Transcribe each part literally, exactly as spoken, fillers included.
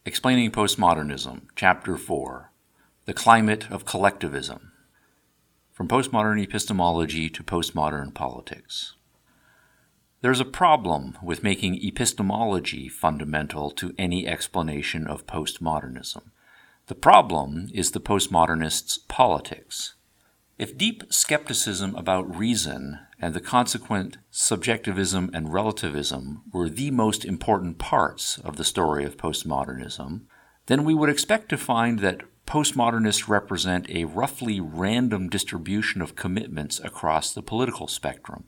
Explaining Postmodernism, Chapter four, The Climate of Collectivism, From Postmodern Epistemology to Postmodern Politics. There's a problem with making epistemology fundamental to any explanation of postmodernism. The problem is the postmodernists' politics. If deep skepticism about reason and the consequent subjectivism and relativism were the most important parts of the story of postmodernism, then we would expect to find that postmodernists represent a roughly random distribution of commitments across the political spectrum.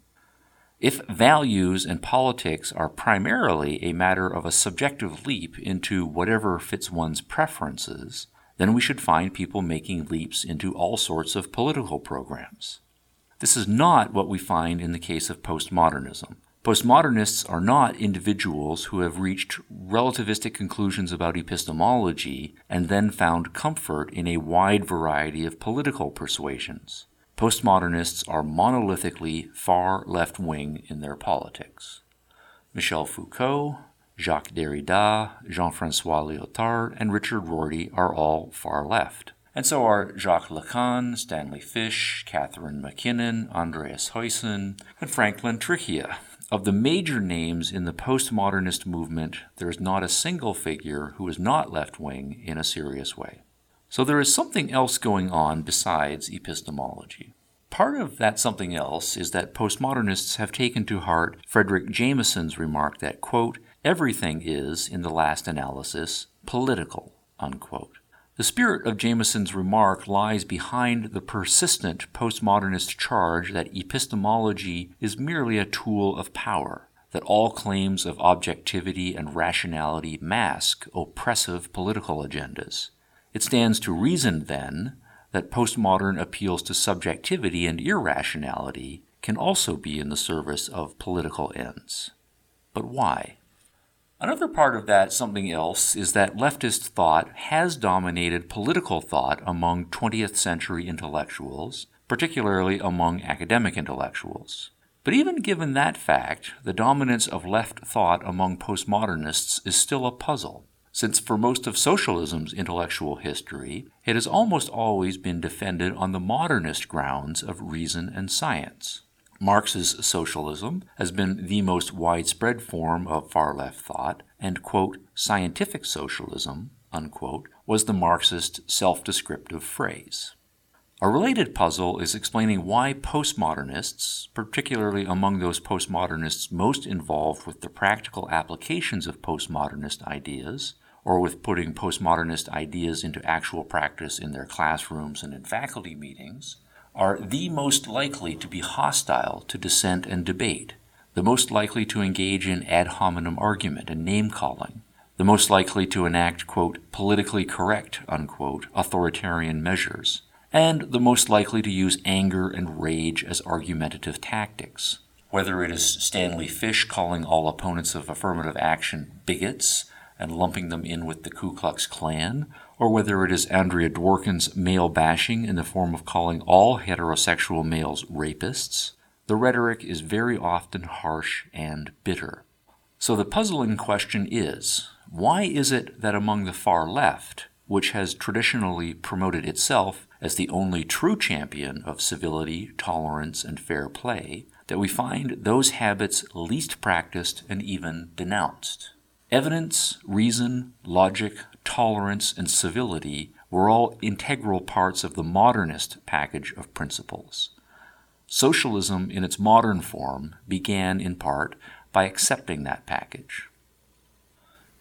If values and politics are primarily a matter of a subjective leap into whatever fits one's preferences, then we should find people making leaps into all sorts of political programs. This is not what we find in the case of postmodernism. Postmodernists are not individuals who have reached relativistic conclusions about epistemology and then found comfort in a wide variety of political persuasions. Postmodernists are monolithically far left-wing in their politics. Michel Foucault, Jacques Derrida, Jean-François Lyotard, and Richard Rorty are all far left. And so are Jacques Lacan, Stanley Fish, Catherine MacKinnon, Andreas Huyssen, and Franklin Trichia. Of the major names in the postmodernist movement, there is not a single figure who is not left-wing in a serious way. So there is something else going on besides epistemology. Part of that something else is that postmodernists have taken to heart Fredric Jameson's remark that, quote, everything is, in the last analysis, political, unquote. The spirit of Jameson's remark lies behind the persistent postmodernist charge that epistemology is merely a tool of power, that all claims of objectivity and rationality mask oppressive political agendas. It stands to reason, then, that postmodern appeals to subjectivity and irrationality can also be in the service of political ends. But why? Another part of that something else is that leftist thought has dominated political thought among twentieth century intellectuals, particularly among academic intellectuals. But even given that fact, the dominance of left thought among postmodernists is still a puzzle, since for most of socialism's intellectual history, it has almost always been defended on the modernist grounds of reason and science. Marx's socialism has been the most widespread form of far-left thought, and, quote, scientific socialism, unquote, was the Marxist self-descriptive phrase. A related puzzle is explaining why postmodernists, particularly among those postmodernists most involved with the practical applications of postmodernist ideas, or with putting postmodernist ideas into actual practice in their classrooms and in faculty meetings, are the most likely to be hostile to dissent and debate, the most likely to engage in ad hominem argument and name-calling, the most likely to enact, quote, politically correct, unquote, authoritarian measures, and the most likely to use anger and rage as argumentative tactics. Whether it is Stanley Fish calling all opponents of affirmative action bigots and lumping them in with the Ku Klux Klan, or whether it is Andrea Dworkin's male bashing in the form of calling all heterosexual males rapists, the rhetoric is very often harsh and bitter. So the puzzling question is, why is it that among the far left, which has traditionally promoted itself as the only true champion of civility, tolerance, and fair play, that we find those habits least practiced and even denounced? Evidence, reason, logic, tolerance, and civility were all integral parts of the modernist package of principles. Socialism in its modern form began in part by accepting that package.